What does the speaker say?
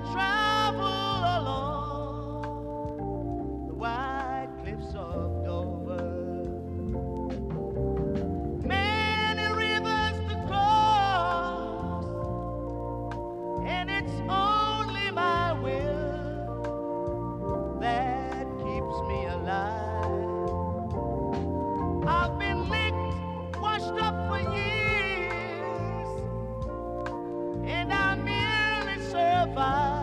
travel along the white cliffs of Dover. Many rivers to cross, and it's only my will that keeps me alive. I've been licked, washed up for years, and I merely survive.